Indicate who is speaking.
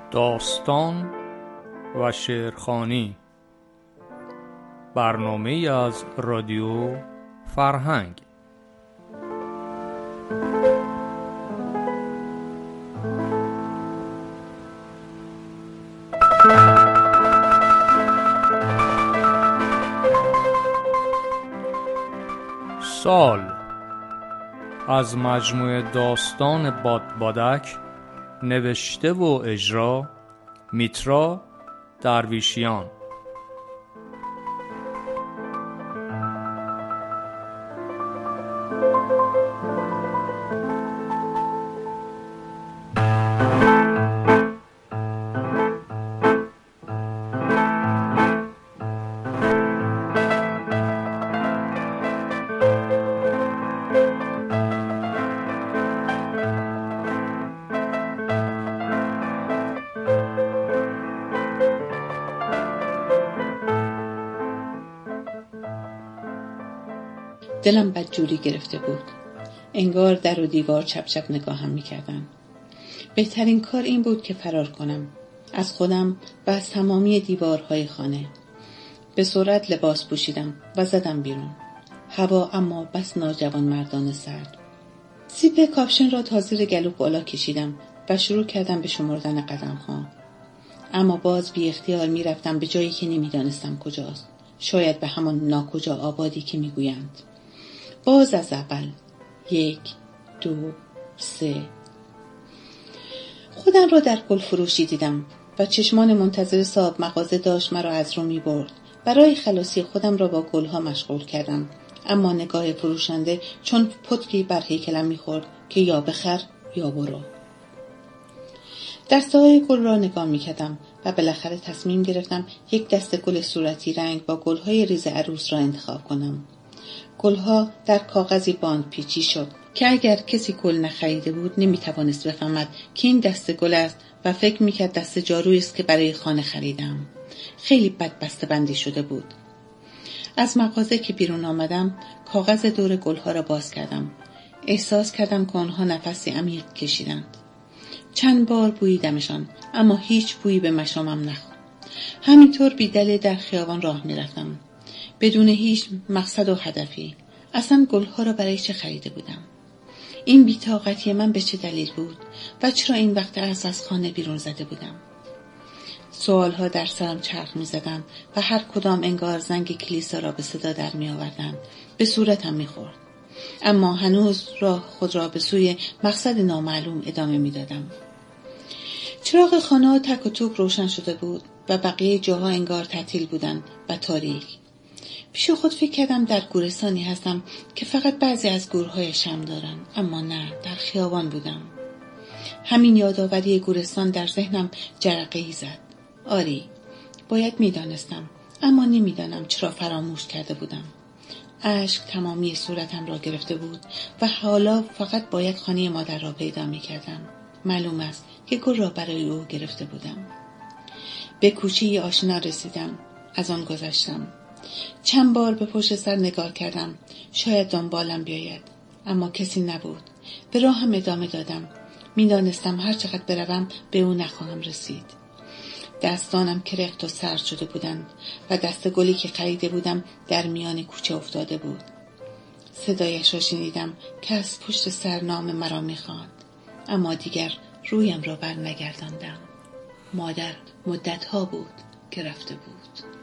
Speaker 1: داستان و شعرخوانی، برنامه‌ای از رادیو فرهنگ. سال از مجموعه داستان بادبادک، نوشته و اجرا میترا درویشیان.
Speaker 2: دلم بدجوری گرفته بود. انگار در و دیوار چپ چپ نگاهم می‌کردن. بهترین کار این بود که فرار کنم، از خودم و از تمامی دیوارهای خانه. به سرعت لباس پوشیدم و زدم بیرون. هوا اما بس ناجوان مردانه سرد. سیب کاپشن را تا زیر گلو بالا کشیدم و شروع کردم به شمردن قدم‌ها. اما باز بی اختیار می‌رفتم به جایی که نمی‌دانستم کجاست. شاید به همان ناکجا آبادی که می‌گویند. باز از اول. 1 2 3. خودم را در گل فروشی دیدم و چشمان منتظر صاحب مغازه داشت مرا از رو می برد. برای خلاصی خودم را با گلها مشغول کردم، اما نگاه فروشنده چون پتکی بر هیکلم می خورد که یا بخر یا برو. دسته های گل را نگاه می کردم و بالاخره تصمیم گرفتم یک دسته گل صورتی رنگ با گلهای ریز عروس را انتخاب کنم. گلها در کاغذی باند پیچی شد که اگر کسی گل نخریده بود نمیتوانست بفهمد که این دسته گل است و فکر میکرد دسته جارویی است که برای خانه خریدم. خیلی بد بسته بندی شده بود. از مغازه که بیرون آمدم کاغذ دور گلها را باز کردم. احساس کردم که آنها نفسی عمیق کشیدند. چند بار بوییدمشان، اما هیچ بویی به مشامم نخورد. همینطور بی‌دلیل در خیابان راه میرفتم، بدون هیچ مقصد و هدفی. اصلا گلها را برای چه خریده بودم؟ این بی‌طاقتی من به چه دلیل بود و چرا این وقت از خانه بیرون زده بودم؟ سوالها در سرم چرخ می زدند و هر کدام انگار زنگ کلیسا را به صدا در می آوردند. به صورتم می خورد. اما هنوز خود را به سوی مقصد نامعلوم ادامه می دادم. چراغ خانه تک و توک روشن شده بود و بقیه جاها انگار تعطیل بودند و تاریک. پیش خود فکر کردم در گورستانی هستم که فقط بعضی از گورهای شمع دارن، اما نه، در خیابان بودم. همین یادآوری گورستان در ذهنم جرقه‌ای زد. آری، باید میدانستم، اما نمیدانم چرا فراموش کرده بودم. اشک تمامی صورتم را گرفته بود و حالا فقط باید خانه مادر را پیدا میکردم. معلوم است که گل را برای او گرفته بودم. به کوچه آشنا رسیدم. از آن گذشتم. چند بار به پشت سر نگاه کردم، شاید دنبالم بیاید، اما کسی نبود. به راهم ادامه دادم. میدانستم هر چقدر بروم به او نخواهم رسید. دستانم کرخت و سرد شده بودند و دست گلی که خریده بودم در میان کوچه افتاده بود. صدایش را شنیدم که از پشت سر نام مرا میخواند، اما دیگر رویم را بر نگرداندم. مادر مدتها بود که رفته بود.